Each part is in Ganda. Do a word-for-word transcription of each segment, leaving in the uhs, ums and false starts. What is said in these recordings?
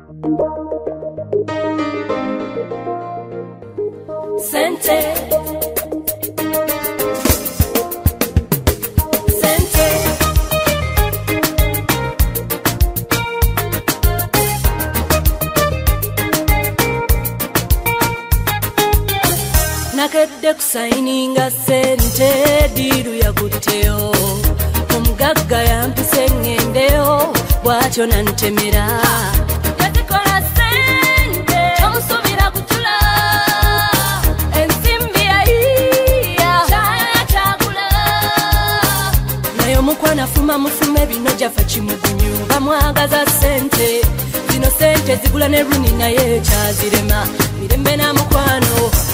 Sente nakedde kusaininga sente diru yakutteo omugagga yampise ngendeyo bwatyo nantemera yazikola sente tomusubira kutula ensimbi yayiya kyaya kyagula naye omukwana fuma mufume bino jafa kimugunyu bamwagaza sente zino sente zigula ne runi naye kyazirema mirembe na mukwano.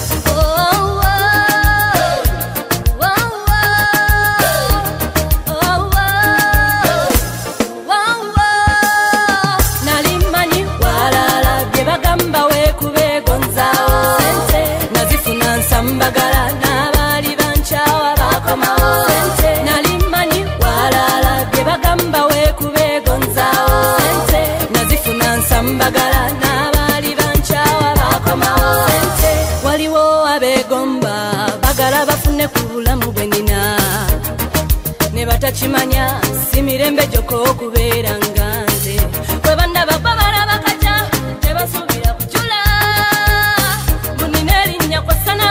Mbagala n'abali banchawa bakomawo sente nalimanyi walala bye bagamba weekubeegonzaawo sente nazifuna nsambagala n'abali banchawa bakomawo sente waliwo abeegomba bagala bafune ku bulamu bwenina ne batakimanya si mirembe gyokka okubeera nga nze bwe bandaba bba balaba kaca tebasuubira kujula munina erinnya kwasana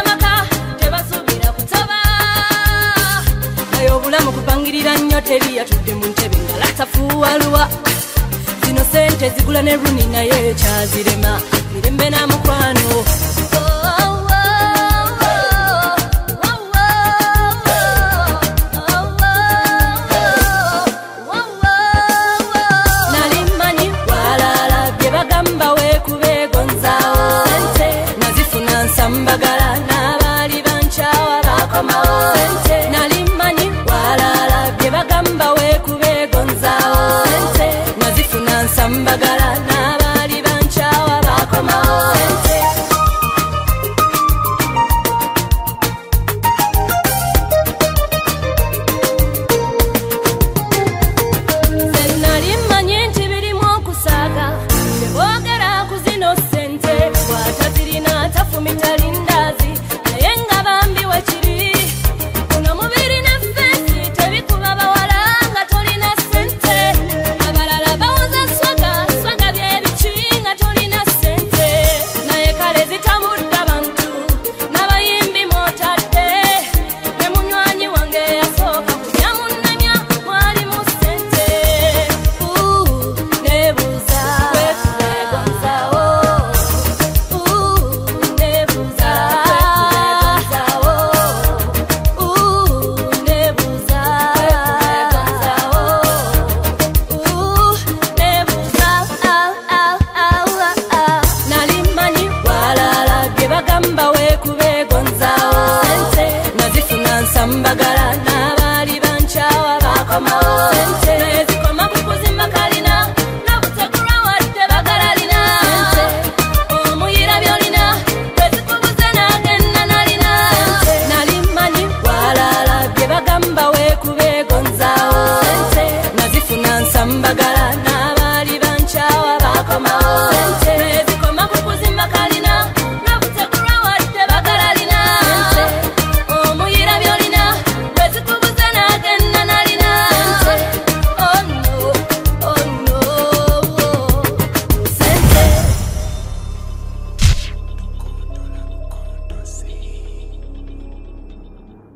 obulamu kupangirira nnyo teri yatudde mu ntebe nga latafuwaluwa zino sente zigula ne runi naye kyazirema mirembe na mukwano. Nalimanyi walala bye bagamba weekubeegonzaawo sente nazifuna nsambagala n'abali banchawa bakomawo sente nalimanyi walala bye bagamba weekubeegonzaawo sente nazifuna nsambagala